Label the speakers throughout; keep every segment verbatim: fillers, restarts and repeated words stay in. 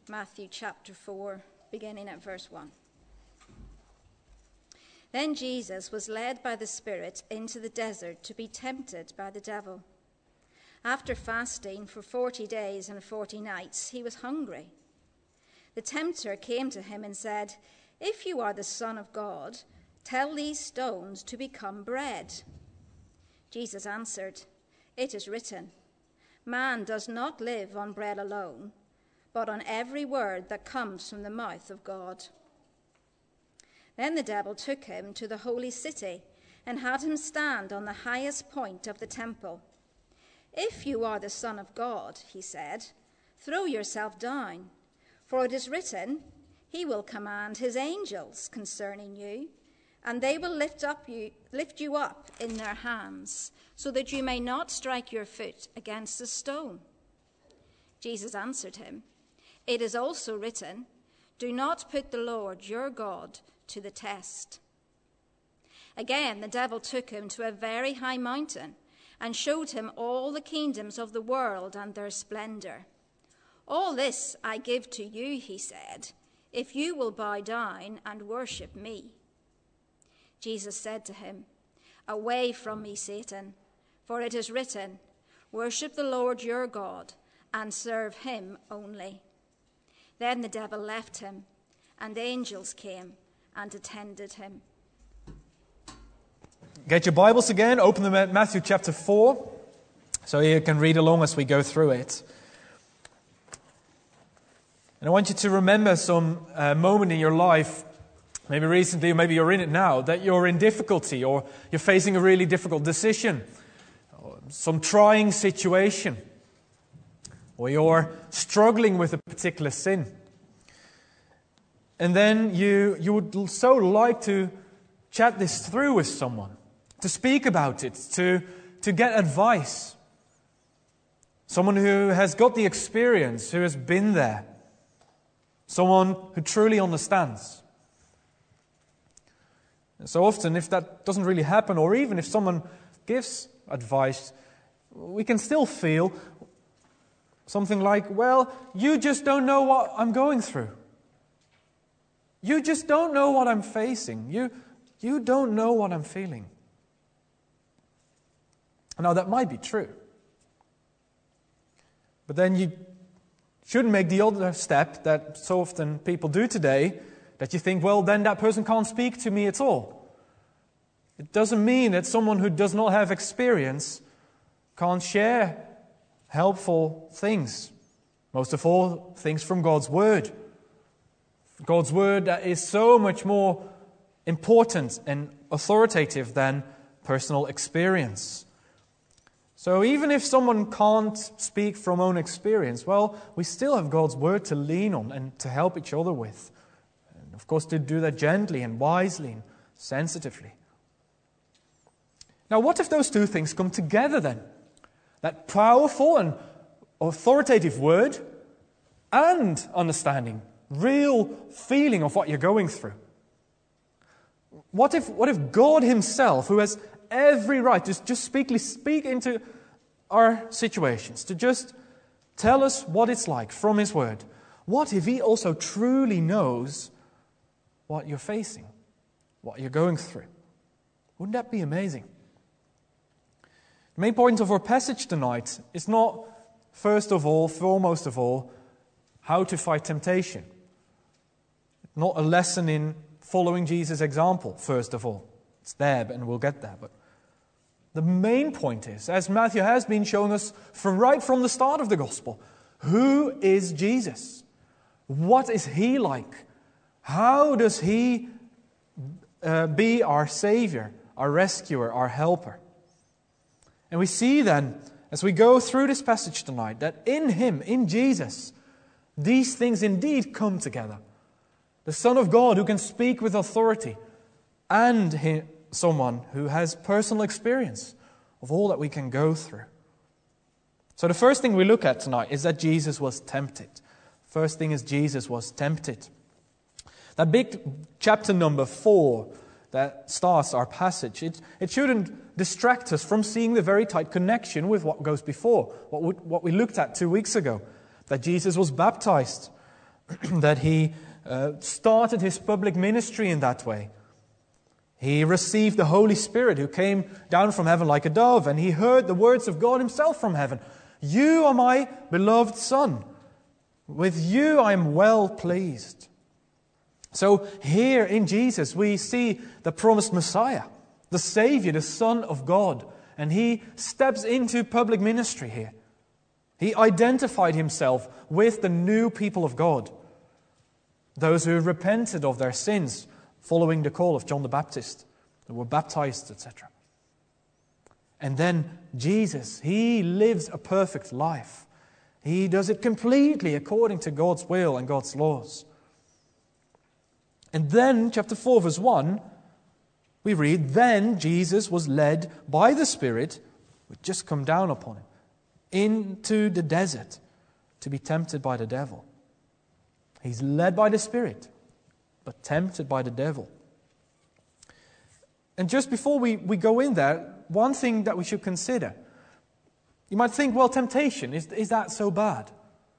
Speaker 1: Matthew chapter four, beginning at verse one. Then Jesus was led by the Spirit into the desert to be tempted by the devil. After fasting for forty days and forty nights, he was hungry. The tempter came to him and said, "If you are the Son of God, tell these stones to become bread." Jesus answered, "It is written, man does not live on bread alone, but on every word that comes from the mouth of God." Then the devil took him to the holy city and had him stand on the highest point of the temple. "If you are the Son of God," he said, "throw yourself down, for it is written, he will command his angels concerning you, and they will lift up you, lift you up in their hands, so that you may not strike your foot against a stone." Jesus answered him, "It is also written, do not put the Lord your God to the test." Again, the devil took him to a very high mountain and showed him all the kingdoms of the world and their splendor. "All this I give to you," he said, "if you will bow down and worship me." Jesus said to him, "Away from me, Satan, for it is written, worship the Lord your God and serve him only." Then the devil left him, and angels came and attended him.
Speaker 2: Get your Bibles again, open them at Matthew chapter four, so you can read along as we go through it. And I want you to remember some uh, moment in your life, maybe recently or maybe you're in it now, that you're in difficulty or you're facing a really difficult decision, or some trying situation, or you're struggling with a particular sin. And then you, you would so like to chat this through with someone, to speak about it, to, to get advice. Someone who has got the experience, who has been there. Someone who truly understands. And so often, if that doesn't really happen, or even if someone gives advice, we can still feel something like, well, you just don't know what I'm going through. You just don't know what I'm facing. You, you don't know what I'm feeling. Now, that might be true. But then you shouldn't make the other step that so often people do today, that you think, well, then that person can't speak to me at all. It doesn't mean that someone who does not have experience can't share helpful things. Most of all, things from God's Word. God's Word that is so much more important and authoritative than personal experience. So even if someone can't speak from own experience, well, we still have God's Word to lean on and to help each other with. And of course, to do that gently and wisely and sensitively. Now, what if those two things come together then? That powerful and authoritative Word and understanding, real feeling of what you're going through. What if, what if God Himself, who has every right to just speak, speak into our situations, to just tell us what it's like from His Word, what if He also truly knows what you're facing, what you're going through? Wouldn't that be amazing? The main point of our passage tonight is not, first of all, foremost of all, how to fight temptation. Not a lesson in following Jesus' example, first of all. It's there, and we'll get there. But the main point is, as Matthew has been showing us from right from the start of the Gospel, who is Jesus? What is He like? How does He uh, be our Savior, our rescuer, our helper? And we see then, as we go through this passage tonight, that in Him, in Jesus, these things indeed come together. The Son of God who can speak with authority, and he, someone who has personal experience of all that we can go through. So the first thing we look at tonight is that Jesus was tempted. First thing is Jesus was tempted. That big chapter number four that starts our passage, it, it shouldn't distract us from seeing the very tight connection with what goes before, what we, what we looked at two weeks ago, that Jesus was baptized. that he uh, started his public ministry in that way. He received the Holy Spirit who came down from heaven like a dove, and he heard the words of God himself from heaven. You are my beloved Son. With you I am well pleased. So here in Jesus we see the promised Messiah, the Savior, the Son of God. And he steps into public ministry here. He identified himself with the new people of God, those who repented of their sins following the call of John the Baptist, who were baptized, et cetera. And then Jesus, he lives a perfect life. He does it completely according to God's will and God's laws. And then, chapter four, verse one, we read, Then Jesus was led by the Spirit, which just come down upon him, into the desert to be tempted by the devil. He's led by the Spirit, but tempted by the devil. And just before we, we go in there, one thing that we should consider. You might think, well, temptation, is, is that so bad?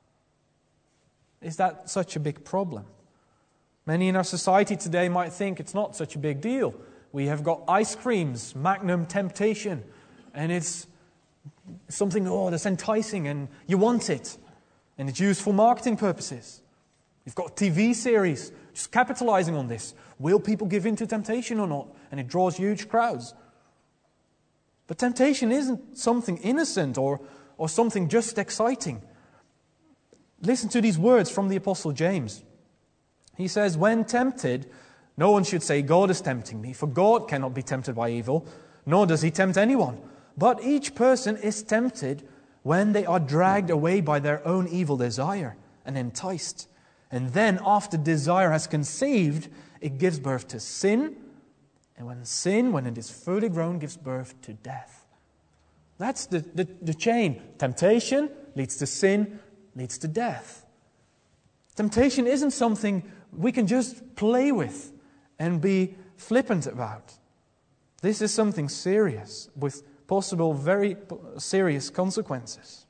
Speaker 2: Is that such a big problem? Many in our society today might think it's not such a big deal. We have got ice creams, Magnum Temptation, and it's something, oh, that's enticing, and you want it. And it's used for marketing purposes. You've got a T V series just capitalizing on this. Will people give in to temptation or not? And it draws huge crowds. But temptation isn't something innocent or, or something just exciting. Listen to these words from the Apostle James. He says, when tempted, no one should say, God is tempting me, for God cannot be tempted by evil, nor does he tempt anyone. But each person is tempted when they are dragged away by their own evil desire and enticed. And then after desire has conceived, it gives birth to sin. And when sin, when it is fully grown, gives birth to death. That's the, the, the chain. Temptation leads to sin, leads to death. Temptation isn't something we can just play with and be flippant about. This is something serious with possible very serious consequences.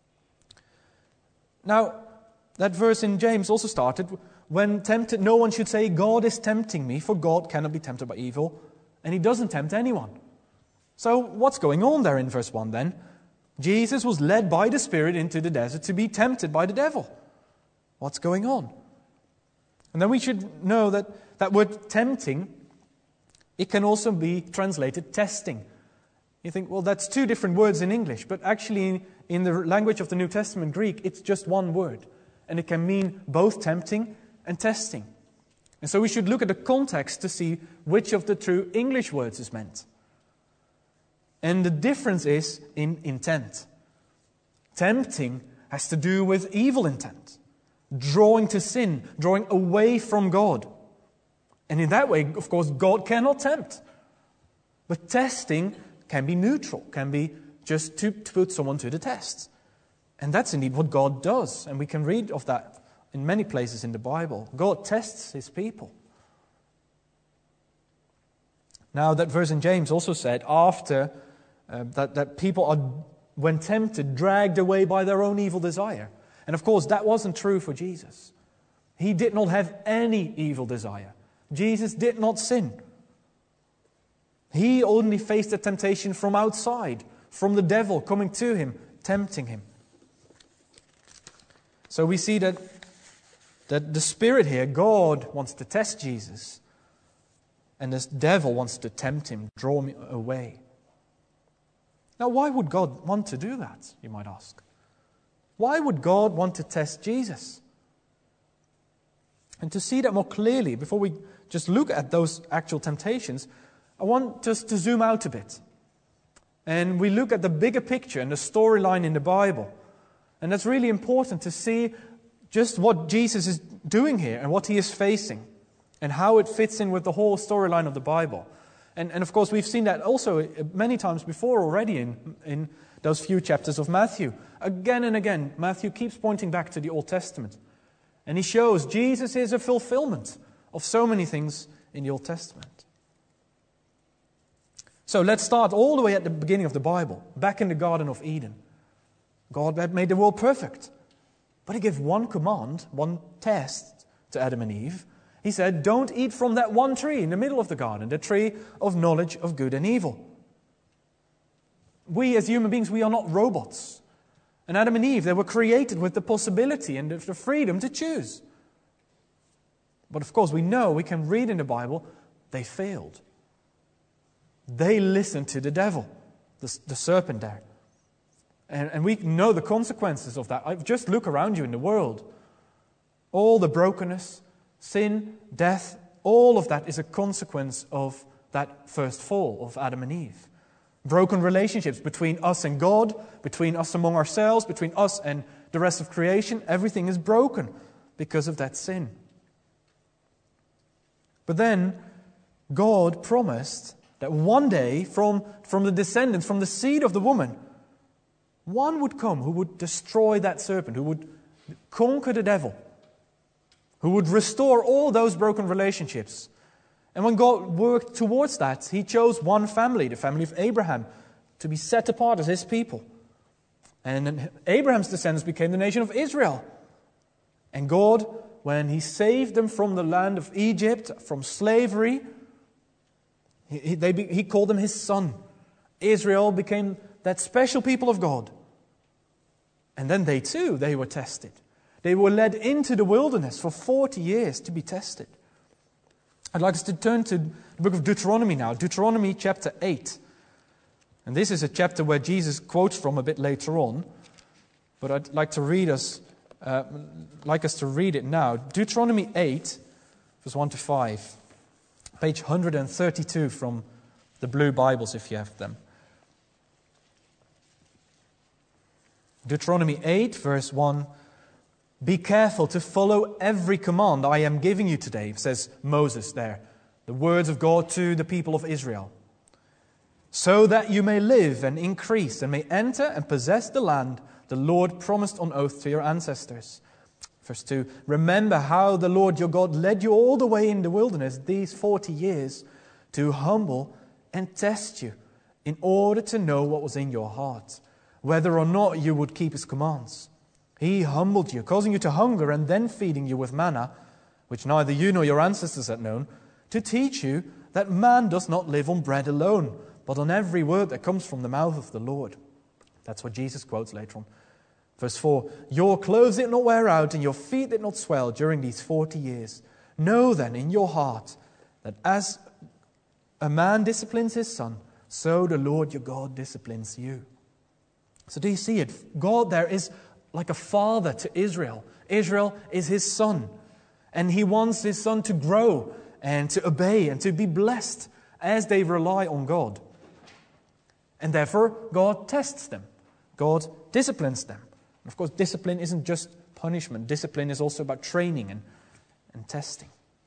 Speaker 2: Now, that verse in James also started, when tempted, no one should say, God is tempting me, for God cannot be tempted by evil, and he doesn't tempt anyone. So what's going on there in verse one then? Jesus was led by the Spirit into the desert to be tempted by the devil. What's going on? And then we should know that that word tempting, it can also be translated testing. You think, well, that's two different words in English, but actually in, in the language of the New Testament Greek, it's just one word. And it can mean both tempting and testing. And so we should look at the context to see which of the two English words is meant. And the difference is in intent. Tempting has to do with evil intent, drawing to sin, drawing away from God. And in that way, of course, God cannot tempt. But testing can be neutral, can be just to, to put someone to the test. And that's indeed what God does. And we can read of that in many places in the Bible. God tests his people. Now, that verse in James also said, after uh, that, that people are, when tempted, dragged away by their own evil desire. And of course, that wasn't true for Jesus. He did not have any evil desire. Jesus did not sin. He only faced the temptation from outside, from the devil coming to him, tempting him. So we see that, that the Spirit here, God wants to test Jesus, and this devil wants to tempt him, draw him away. Now, why would God want to do that, you might ask? Why would God want to test Jesus? And to see that more clearly, before we just look at those actual temptations, I want just to zoom out a bit. And we look at the bigger picture and the storyline in the Bible. And that's really important to see just what Jesus is doing here and what he is facing and how it fits in with the whole storyline of the Bible. And, and of course, we've seen that also many times before already in, in those few chapters of Matthew. Again and again, Matthew keeps pointing back to the Old Testament. And he shows Jesus is a fulfillment of so many things in the Old Testament. So let's start all the way at the beginning of the Bible, back in the Garden of Eden. God had made the world perfect. But he gave one command, one test to Adam and Eve. He said, don't eat from that one tree in the middle of the garden, the tree of knowledge of good and evil. We as human beings, we are not robots. And Adam and Eve, they were created with the possibility and the freedom to choose. But of course, we know, we can read in the Bible, they failed. They listened to the devil, the, the serpent there. And, and we know the consequences of that. Just look around you in the world. All the brokenness, sin, death, all of that is a consequence of that first fall of Adam and Eve. Broken relationships between us and God, between us among ourselves, between us and the rest of creation. Everything is broken because of that sin. But then God promised that one day from, from the descendants, from the seed of the woman, one would come who would destroy that serpent, who would conquer the devil, who would restore all those broken relationships. And when God worked towards that, He chose one family, the family of Abraham, to be set apart as His people. And then Abraham's descendants became the nation of Israel. And God, when He saved them from the land of Egypt, from slavery, He, they, he called them His son. Israel became that special people of God. And then they too, they were tested. They were led into the wilderness for forty years to be tested. I'd like us to turn to the book of Deuteronomy now, Deuteronomy chapter eight. And this is a chapter where Jesus quotes from a bit later on, but I'd like to read us, uh, like us to read it now. Deuteronomy eight, verse one to five, page one hundred thirty-two from the blue Bibles if you have them. Deuteronomy eight, verse one. Be careful to follow every command I am giving you today, says Moses there, the words of God to the people of Israel, so that you may live and increase and may enter and possess the land the Lord promised on oath to your ancestors. Verse two, remember how the Lord your God led you all the way in the wilderness these forty years to humble and test you in order to know what was in your heart, whether or not you would keep His commands. He humbled you, causing you to hunger and then feeding you with manna, which neither you nor your ancestors had known, to teach you that man does not live on bread alone, but on every word that comes from the mouth of the Lord. That's what Jesus quotes later on. Verse four, your clothes did not wear out and your feet did not swell during these forty years. Know then in your heart that as a man disciplines his son, so the Lord your God disciplines you. So do you see it? God there is like a father to Israel. Israel is His son. And He wants His son to grow and to obey and to be blessed as they rely on God. And therefore, God tests them. God disciplines them. And of course, discipline isn't just punishment. Discipline is also about training and, and testing.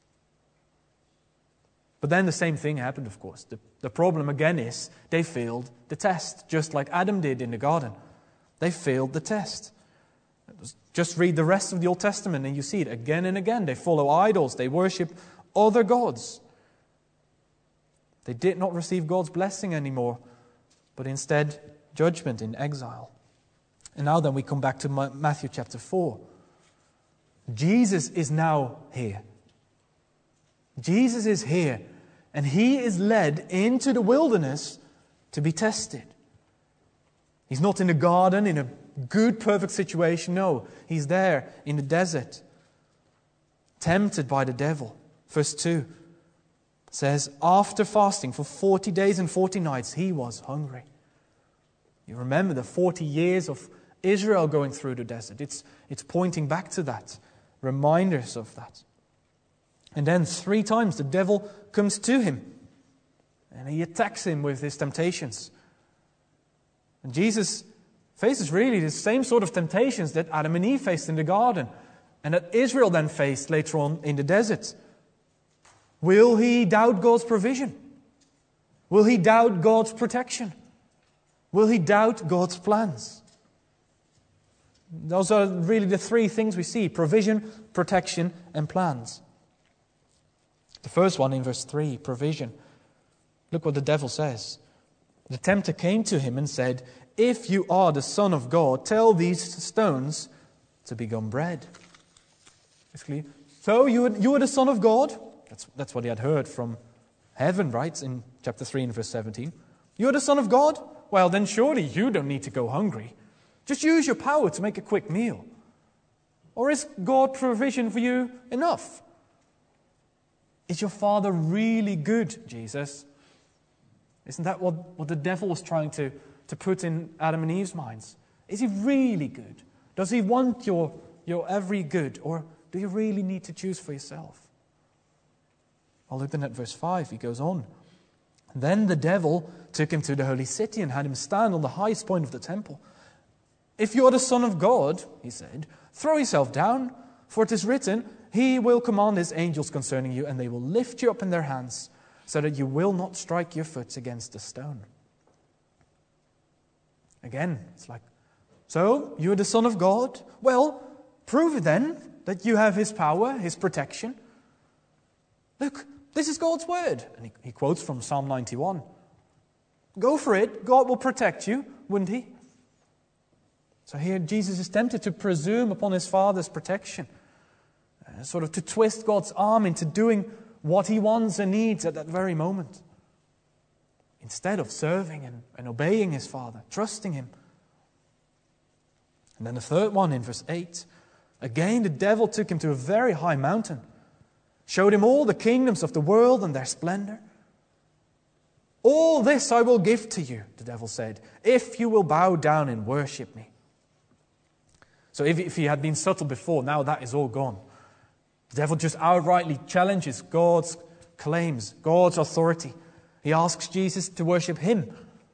Speaker 2: But then the same thing happened, of course. The, the problem again is they failed the test, just like Adam did in the garden. They failed the test. Just read the rest of the Old Testament and you see it again and again. They follow idols. They worship other gods. They did not receive God's blessing anymore, but instead judgment in exile. And now then we come back to Matthew chapter four. Jesus is now here. Jesus is here, and He is led into the wilderness to be tested. He's not in the garden in a good, perfect situation. No, He's there in the desert, tempted by the devil. Verse two says, after fasting for forty days and forty nights, He was hungry. You remember the forty years of Israel going through the desert. It's, it's pointing back to that, reminders of that. And then three times the devil comes to Him and he attacks Him with his temptations. And Jesus faces really the same sort of temptations that Adam and Eve faced in the garden and that Israel then faced later on in the desert. Will he doubt God's provision? Will he doubt God's protection? Will he doubt God's plans? Those are really the three things we see: provision, protection, and plans. The first one in verse three, provision. Look what the devil says. The tempter came to him and said, if you are the Son of God, tell these stones to become bread. Basically, so you were, you were the Son of God. That's, that's what he had heard from heaven, right? In chapter three and verse seventeen. You're the Son of God? Well, then surely you don't need to go hungry. Just use your power to make a quick meal. Or is God's provision for you enough? Is your Father really good, Jesus? Isn't that what, what the devil was trying to, to put in Adam and Eve's minds? Is he really good? Does he want your, your every good? Or do you really need to choose for yourself? Well, look then at verse five. He goes on. Then the devil took him to the holy city and had him stand on the highest point of the temple. If you are the Son of God, he said, throw yourself down, for it is written, He will command His angels concerning you, and they will lift you up in their hands, so that you will not strike your foot against a stone. Again, it's like, so you're the Son of God? Well, prove it then, that you have His power, His protection. Look, this is God's word. And he, he quotes from Psalm ninety-one. Go for it. God will protect you, wouldn't He? So here Jesus is tempted to presume upon His Father's protection. Uh, sort of to twist God's arm into doing what He wants and needs at that very moment. Instead of serving and, and obeying His Father, trusting Him. And then the third one in verse eight. Again the devil took him to a very high mountain, showed him all the kingdoms of the world and their splendor. All this I will give to you, the devil said, if you will bow down and worship me. So if, if he had been subtle before, now that is all gone. The devil just outrightly challenges God's claims, God's authority. He asks Jesus to worship Him.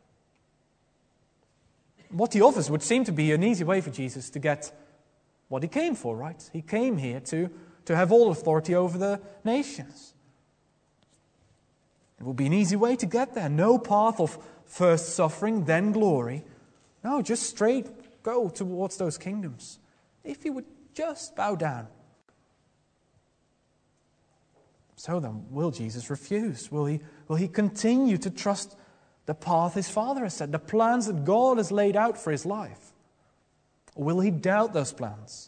Speaker 2: What he offers would seem to be an easy way for Jesus to get what He came for, right? He came here to, to have all authority over the nations. It would be an easy way to get there. No path of first suffering, then glory. No, just straight go towards those kingdoms. If you would just bow down. So then, will Jesus refuse? Will he, will he continue to trust the path His Father has set, the plans that God has laid out for His life? Or will He doubt those plans?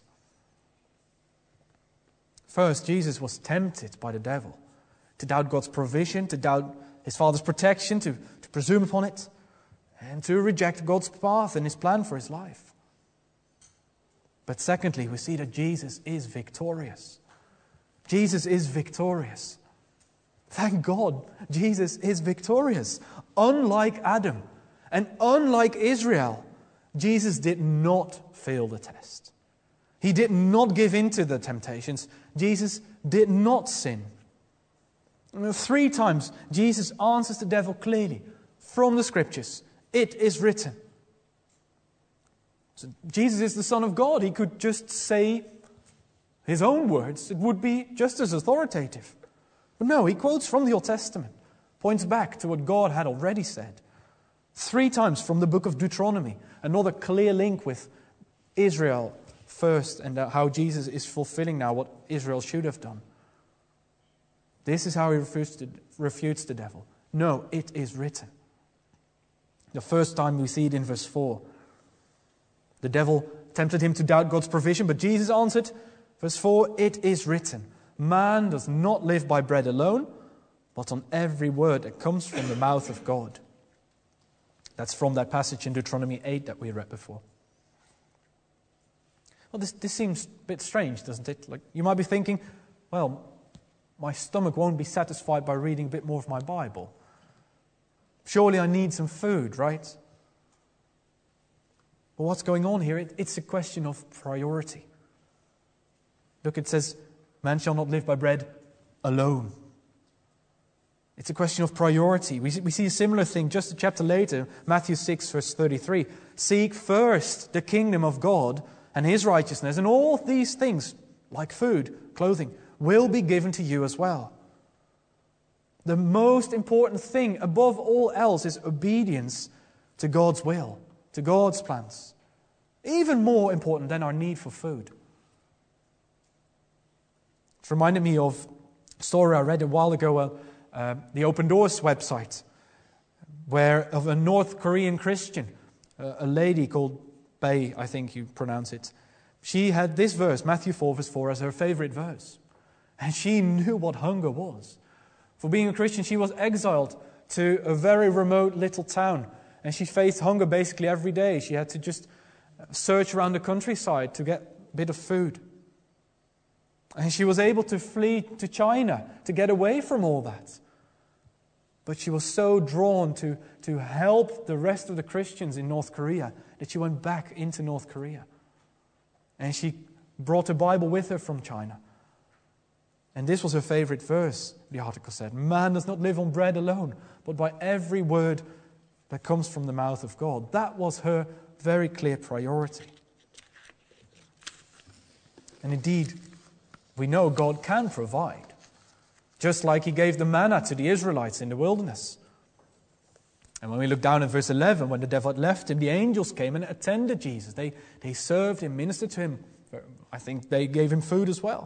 Speaker 2: First, Jesus was tempted by the devil to doubt God's provision, to doubt His Father's protection, to, to presume upon it, and to reject God's path and His plan for his life. But secondly, we see that Jesus is victorious. Jesus is victorious. Thank God, Jesus is victorious. Unlike Adam and unlike Israel, Jesus did not fail the test. He did not give in to the temptations. Jesus did not sin. Three times, Jesus answers the devil clearly from the Scriptures. It is written. So Jesus is the Son of God. He could just say His own words. It would be just as authoritative. But no, He quotes from the Old Testament, points back to what God had already said. Three times from the book of Deuteronomy, another clear link with Israel first and how Jesus is fulfilling now what Israel should have done. This is how He refutes, to, refutes the devil. No, it is written. The first time we see it in verse four. The devil tempted him to doubt God's provision, but Jesus answered, verse four, it is written, man does not live by bread alone, but on every word that comes from the mouth of God. That's from that passage in Deuteronomy eight that we read before. Well, this, this seems a bit strange, doesn't it? Like, you might be thinking, well, my stomach won't be satisfied by reading a bit more of my Bible. Surely I need some food, right? But what's going on here? It, it's a question of priority. Look, it says, man shall not live by bread alone. It's a question of priority. We see, we see a similar thing just a chapter later, Matthew six, verse thirty-three. Seek first the kingdom of God and His righteousness, and all these things, like food, clothing, will be given to you as well. The most important thing above all else is obedience to God's will, to God's plans. Even more important than our need for food. It reminded me of a story I read a while ago, uh, uh, the Open Doors website, where of a North Korean Christian, uh, a lady called Bae, I think you pronounce it, She had this verse, Matthew four, verse four, as her favorite verse. And she knew what hunger was. For being a Christian, she was exiled to a very remote little town. And she faced hunger basically every day. She had to just search around the countryside to get a bit of food. And she was able to flee to China to get away from all that. But she was so drawn to, to help the rest of the Christians in North Korea that she went back into North Korea. And she brought a Bible with her from China. And this was her favorite verse, the article said. Man does not live on bread alone, but by every word that comes from the mouth of God. That was her very clear priority. And indeed, we know God can provide. Just like He gave the manna to the Israelites in the wilderness. And when we look down at verse eleven, when the devil had left him, the angels came and attended Jesus. They, they served him, ministered to him. I think they gave him food as well.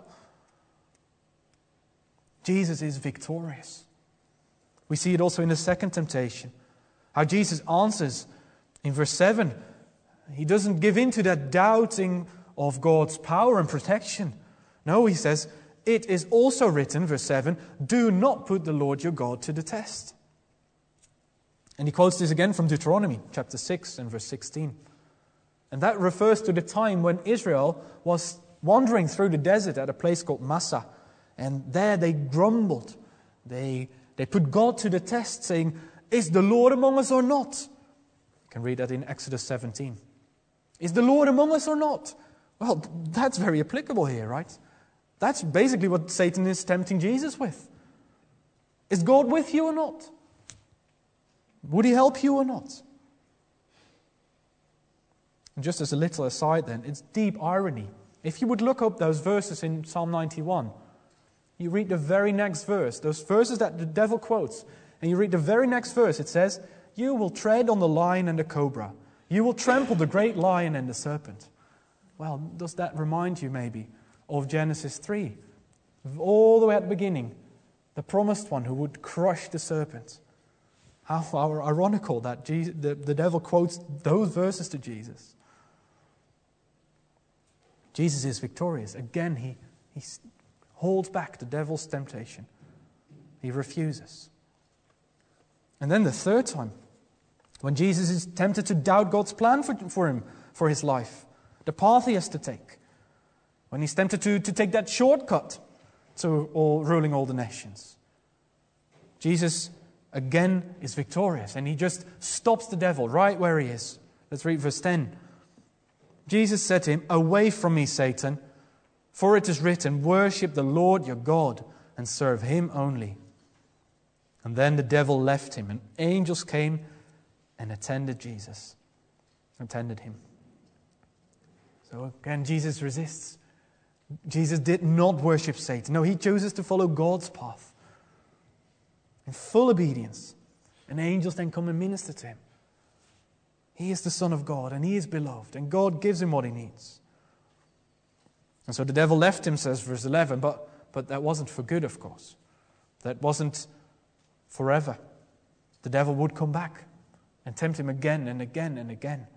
Speaker 2: Jesus is victorious. We see it also in the second temptation. How Jesus answers in verse seven. He doesn't give in to that doubting of God's power and protection. No, he says, it is also written, verse seven, do not put the Lord your God to the test. And he quotes this again from Deuteronomy chapter six and verse sixteen. And that refers to the time when Israel was wandering through the desert at a place called Massah. And there they grumbled. They, they put God to the test, saying, is the Lord among us or not? You can read that in Exodus seventeen. Is the Lord among us or not? Well, that's very applicable here, right? That's basically what Satan is tempting Jesus with. Is God with you or not? Would He help you or not? And just as a little aside then, it's deep irony. If you would look up those verses in Psalm ninety-one, you read the very next verse, those verses that the devil quotes, and you read the very next verse, it says, you will tread on the lion and the cobra. You will trample the great lion and the serpent. Well, does that remind you maybe of Genesis three? All the way at the beginning, the promised one who would crush the serpent. How ironical that Jesus, the, the devil quotes those verses to Jesus. Jesus is victorious. Again, he, he holds back the devil's temptation. He refuses. And then the third time, when Jesus is tempted to doubt God's plan for, for him, for his life, the path he has to take. When he's tempted to, to take that shortcut to all, ruling all the nations. Jesus again is victorious, and he just stops the devil right where he is. Let's read verse ten. Jesus said to him, away from me, Satan, for it is written, worship the Lord your God and serve him only. And then the devil left him, and angels came and attended Jesus, attended him. So again, Jesus resists. Jesus did not worship Satan. No, he chooses to follow God's path in full obedience. And angels then come and minister to him. He is the Son of God, and he is beloved, and God gives him what he needs. And so the devil left him, says verse eleven, but, but that wasn't for good, of course. That wasn't forever. The devil would come back and tempt him again and again and again.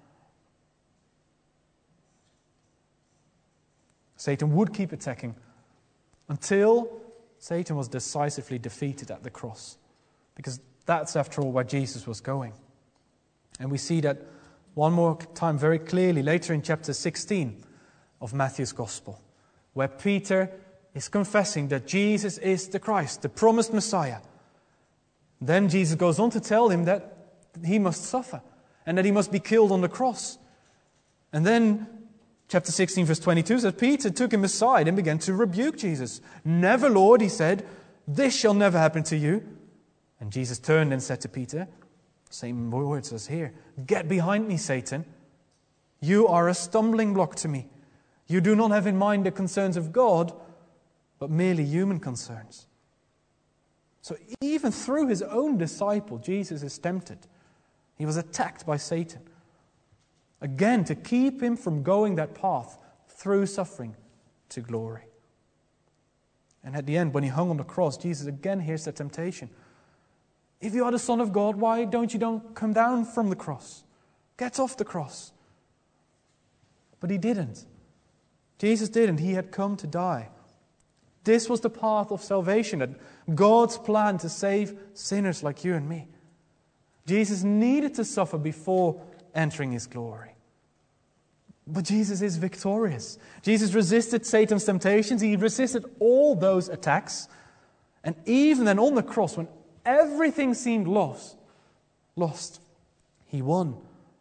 Speaker 2: Satan would keep attacking until Satan was decisively defeated at the cross. Because that's, after all, where Jesus was going. And we see that one more time very clearly later in chapter sixteen of Matthew's Gospel, where Peter is confessing that Jesus is the Christ, the promised Messiah. Then Jesus goes on to tell him that he must suffer and that he must be killed on the cross. And then chapter sixteen, verse twenty-two says, Peter took him aside and began to rebuke Jesus. Never, Lord, he said, this shall never happen to you. And Jesus turned and said to Peter, same words as here, get behind me, Satan. You are a stumbling block to me. You do not have in mind the concerns of God, but merely human concerns. So even through his own disciple, Jesus is tempted. He was attacked by Satan. Again, to keep him from going that path through suffering to glory. And at the end, when he hung on the cross, Jesus again hears the temptation. If you are the Son of God, why don't you don't come down from the cross? Get off the cross. But he didn't. Jesus didn't. He had come to die. This was the path of salvation, that God's plan to save sinners like you and me. Jesus needed to suffer before entering His glory. But Jesus is victorious. Jesus resisted Satan's temptations. He resisted all those attacks. And even then on the cross, when everything seemed lost, lost, He won.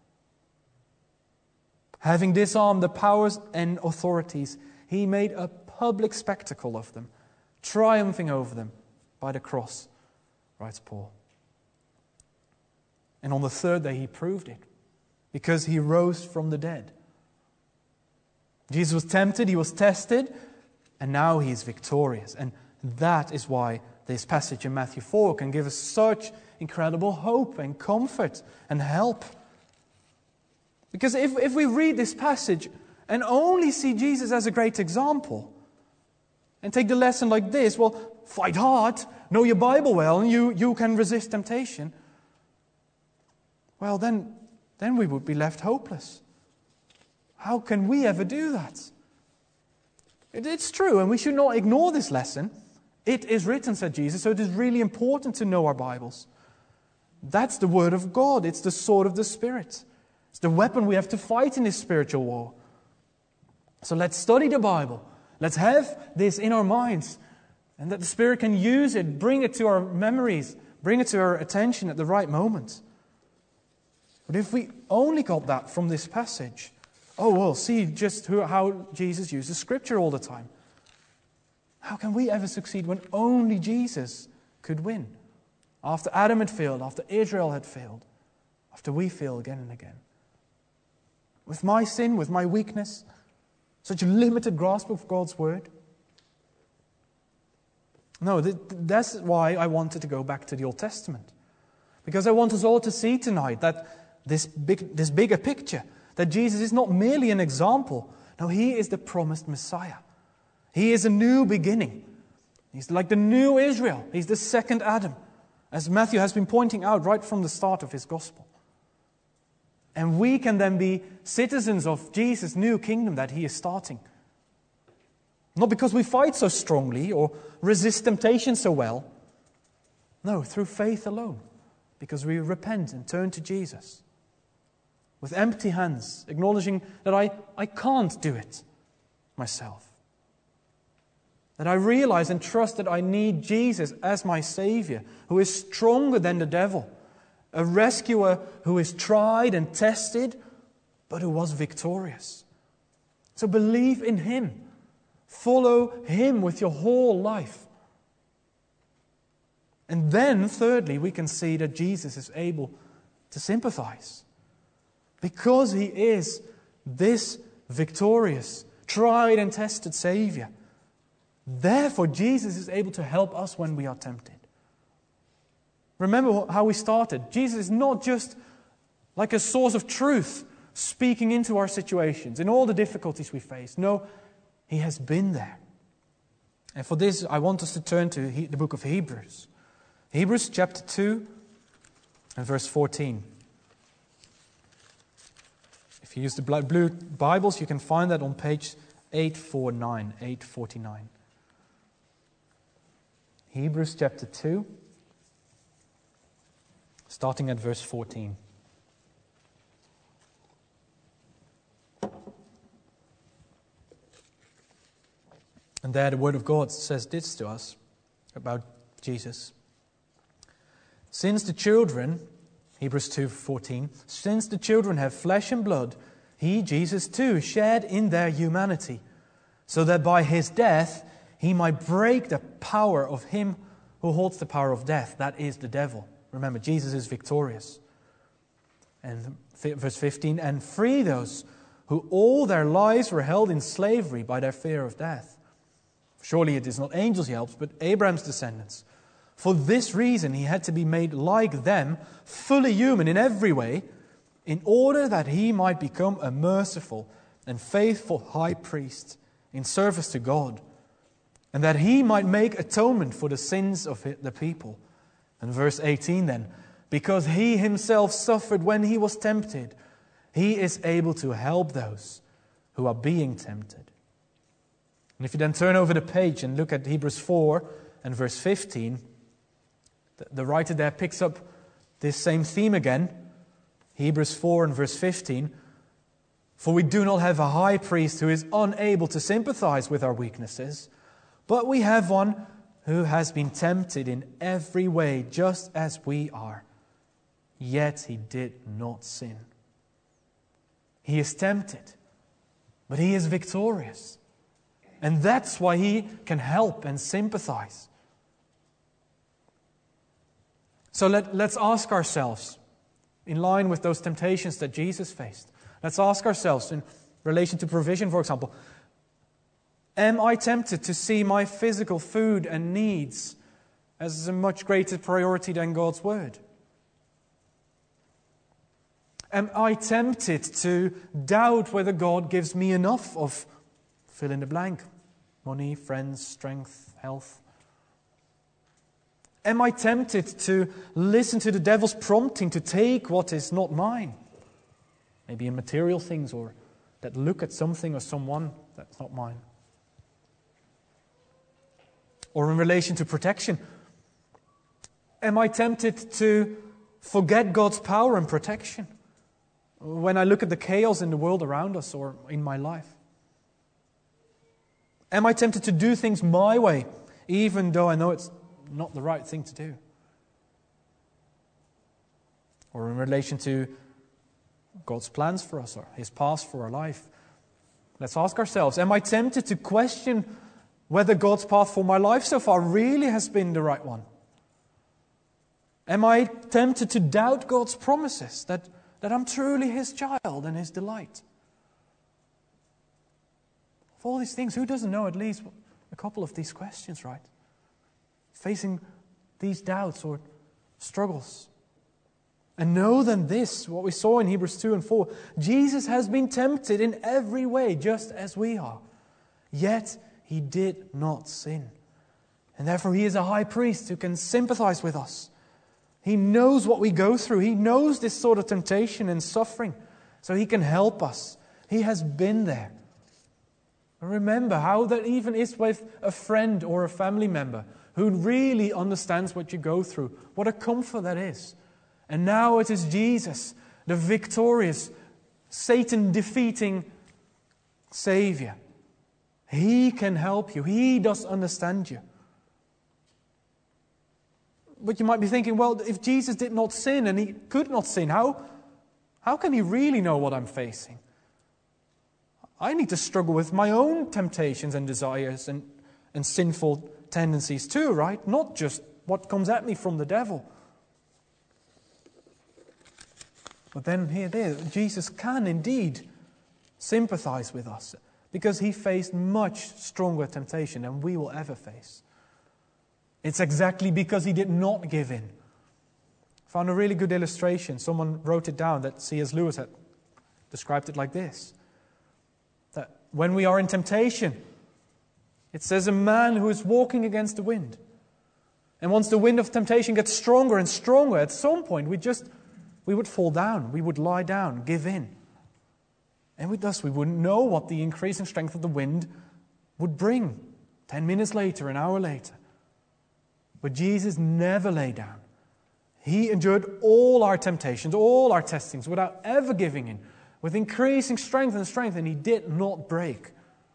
Speaker 2: Having disarmed the powers and authorities, He made a public spectacle of them, triumphing over them by the cross, writes Paul. And on the third day He proved it, because He rose from the dead. Jesus was tempted, He was tested, and now He is victorious. And that is why this passage in Matthew four can give us such incredible hope and comfort and help. Because if, if we read this passage and only see Jesus as a great example, and take the lesson like this, well, fight hard, know your Bible well, and you, you can resist temptation, well, then, then we would be left hopeless. How can we ever do that? It, it's true, and we should not ignore this lesson. It is written, said Jesus, so it is really important to know our Bibles. That's the Word of God. It's the sword of the Spirit. It's the weapon we have to fight in this spiritual war. So let's study the Bible. Let's have this in our minds, and that the Spirit can use it, bring it to our memories, bring it to our attention at the right moment. But if we only got that from this passage, oh, well, see just who, how Jesus uses Scripture all the time. How can we ever succeed when only Jesus could win? After Adam had failed, after Israel had failed, after we fail again and again. With my sin, with my weakness, such a limited grasp of God's Word. No, that's why I wanted to go back to the Old Testament. Because I want us all to see tonight that this big, this bigger picture, that Jesus is not merely an example. No, He is the promised Messiah. He is a new beginning. He's like the new Israel. He's the second Adam, as Matthew has been pointing out right from the start of his gospel. And we can then be citizens of Jesus' new kingdom that He is starting. Not because we fight so strongly or resist temptation so well. No, through faith alone. Because we repent and turn to Jesus. With empty hands, acknowledging that I, I can't do it myself. That I realize and trust that I need Jesus as my Savior, who is stronger than the devil. A rescuer who is tried and tested, but who was victorious. So believe in Him. Follow Him with your whole life. And then, thirdly, we can see that Jesus is able to sympathize. Because He is this victorious, tried and tested Savior. Therefore, Jesus is able to help us when we are tempted. Remember how we started. Jesus is not just like a source of truth speaking into our situations, in all the difficulties we face. No, He has been there. And for this, I want us to turn to the book of Hebrews. Hebrews chapter two and verse fourteen. If you use the blue Bibles, you can find that on page eight forty-nine. eight forty-nine. Hebrews chapter two, starting at verse fourteen. And there the Word of God says this to us about Jesus. Since the children, Hebrews two fourteen, since the children have flesh and blood, He, Jesus too, shared in their humanity, so that by His death He might break the power of him who holds the power of death, that is the devil. Remember, Jesus is victorious. And verse fifteen, and free those who all their lives were held in slavery by their fear of death. Surely it is not angels He helps, but Abraham's descendants. For this reason He had to be made like them, fully human in every way, in order that He might become a merciful and faithful high priest in service to God, and that He might make atonement for the sins of the people. And verse eighteen then, because He Himself suffered when He was tempted, He is able to help those who are being tempted. And if you then turn over the page and look at Hebrews four and verse fifteen, the, the writer there picks up this same theme again. Hebrews four and verse fifteen. For we do not have a high priest who is unable to sympathize with our weaknesses, but we have one who has been tempted in every way, just as we are. Yet he did not sin. He is tempted, but he is victorious. And that's why he can help and sympathize. So let, let's ask ourselves, in line with those temptations that Jesus faced, let's ask ourselves in relation to provision, for example, am I tempted to see my physical food and needs as a much greater priority than God's Word? Am I tempted to doubt whether God gives me enough of fill in the blank? Money, friends, strength, health. Am I tempted to listen to the devil's prompting to take what is not mine? Maybe in material things, or that look at something or someone that's not mine. Or in relation to protection. Am I tempted to forget God's power and protection when I look at the chaos in the world around us or in my life? Am I tempted to do things my way, even though I know it's not the right thing to do? Or in relation to God's plans for us or His path for our life, let's ask ourselves, am I tempted to question whether God's path for my life so far really has been the right one? Am I tempted to doubt God's promises, that, that I'm truly His child and His delight? Of all these things, who doesn't know at least a couple of these questions, right? Facing these doubts or struggles. And know then this, what we saw in Hebrews two and four, Jesus has been tempted in every way, just as we are. Yet He did not sin. And therefore He is a high priest who can sympathize with us. He knows what we go through. He knows this sort of temptation and suffering, so He can help us. He has been there. Remember how that even is with a friend or a family member who really understands what you go through. What a comfort that is. And now it is Jesus, the victorious, Satan-defeating Savior. He can help you. He does understand you. But you might be thinking, well, if Jesus did not sin and He could not sin, how, how can He really know what I'm facing? I need to struggle with my own temptations and desires and, and sinful tendencies too, right? Not just what comes at me from the devil. But then here, there, Jesus can indeed sympathize with us because He faced much stronger temptation than we will ever face. It's exactly because He did not give in. I found a really good illustration. Someone wrote it down that C S Lewis had described it like this. That when we are in temptation, it says a man who is walking against the wind. And once the wind of temptation gets stronger and stronger, at some point we just, we would fall down, we would lie down, give in. And with us, we wouldn't know what the increasing strength of the wind would bring ten minutes later, an hour later. But Jesus never lay down. He endured all our temptations, all our testings, without ever giving in, with increasing strength and strength, and He did not break.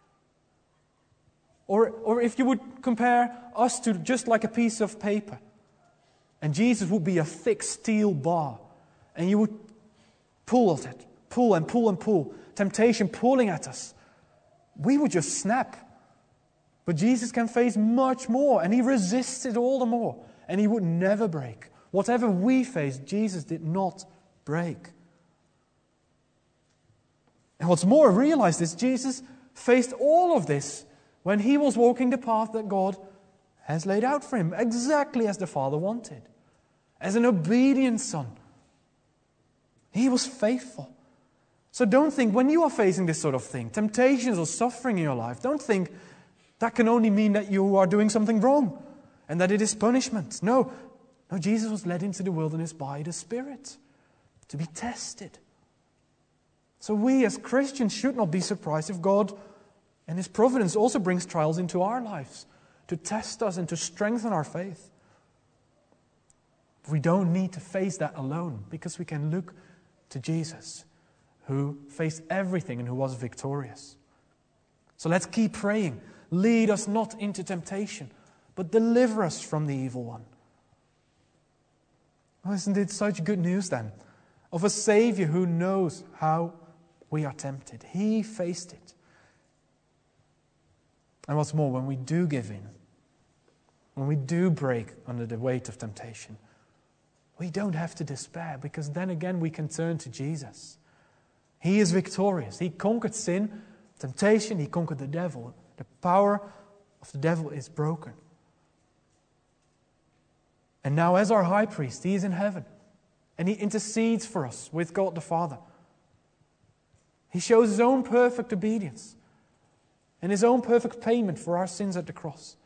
Speaker 2: Or, or if you would compare us to just like a piece of paper, and Jesus would be a thick steel bar, and you would pull at it, pull and pull and pull, temptation pulling at us, we would just snap. But Jesus can face much more, and He resisted all the more, and He would never break. Whatever we face, Jesus did not break. And what's more, realize this, Jesus faced all of this when He was walking the path that God has laid out for Him, exactly as the Father wanted. As an obedient Son. He was faithful. So don't think, when you are facing this sort of thing, temptations or suffering in your life, don't think that can only mean that you are doing something wrong and that it is punishment. No, no, Jesus was led into the wilderness by the Spirit to be tested. So we as Christians should not be surprised if God And His providence also brings trials into our lives to test us and to strengthen our faith. We don't need to face that alone because we can look to Jesus, who faced everything and who was victorious. So let's keep praying. Lead us not into temptation, but deliver us from the evil one. Oh, isn't it such good news then of a Savior who knows how we are tempted? He faced it. And what's more, when we do give in, when we do break under the weight of temptation, we don't have to despair, because then again we can turn to Jesus. He is victorious. He conquered sin, temptation. He conquered the devil. The power of the devil is broken. And now as our high priest, He is in heaven. And He intercedes for us with God the Father. He shows His own perfect obedience and His own perfect payment for our sins at the cross.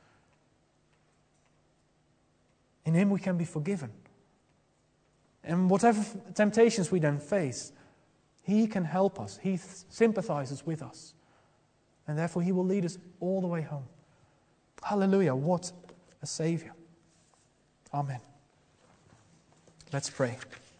Speaker 2: In Him we can be forgiven. And whatever temptations we then face, He can help us. He sympathizes with us. And therefore He will lead us all the way home. Hallelujah, what a Savior. Amen. Let's pray.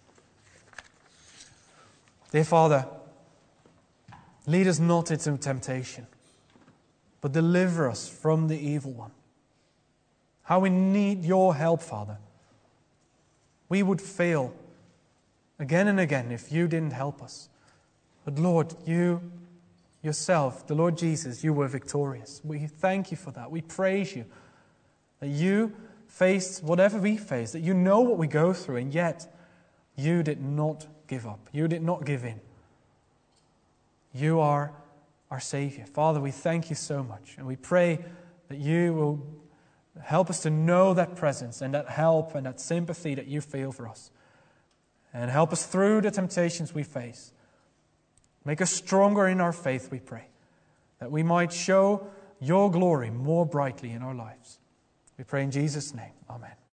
Speaker 2: Dear Father, lead us not into temptation, but deliver us from the evil one. How we need Your help, Father. We would fail again and again if You didn't help us. But Lord, You Yourself, the Lord Jesus, You were victorious. We thank You for that. We praise You that You faced whatever we faced, that You know what we go through, and yet You did not give up. You did not give in. You are our Savior. Father, we thank You so much, and we pray that You will help us to know that presence and that help and that sympathy that You feel for us. And help us through the temptations we face. Make us stronger in our faith, we pray, that we might show Your glory more brightly in our lives. We pray in Jesus' name. Amen.